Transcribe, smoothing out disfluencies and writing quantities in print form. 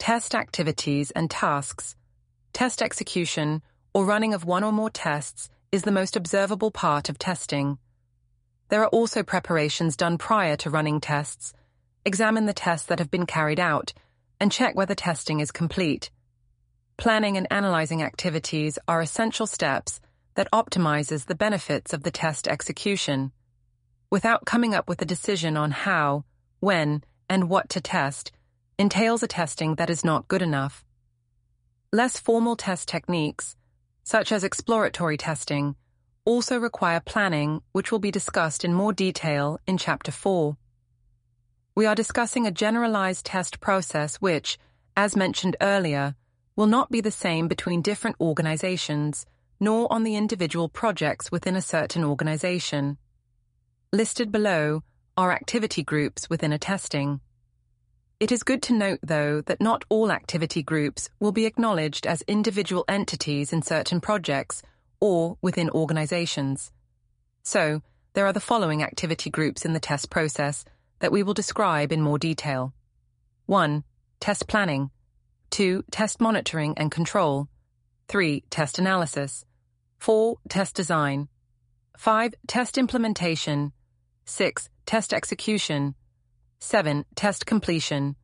test activities and tasks. Test execution, or running of one or more tests, is the most observable part of testing. There are also preparations done prior to running tests. Examine the tests that have been carried out and check whether testing is complete. Planning and analyzing activities are essential steps that optimizes the benefits of the test execution. Without coming up with a decision on how, when, and what to test, entails a testing that is not good enough. Less formal test techniques, such as exploratory testing, also require planning, which will be discussed in more detail in Chapter 4. We are discussing a generalized test process which, as mentioned earlier, will not be the same between different organizations, nor on the individual projects within a certain organization. Listed below are activity groups within a testing. It is good to note, though, that not all activity groups will be acknowledged as individual entities in certain projects or within organizations. So, there are the following activity groups in the test process that we will describe in more detail. 1. Test planning. 2. Test monitoring and control. 3. Test analysis. 4. Test design. 5. Test implementation. 6. Test execution. 7. Test completion.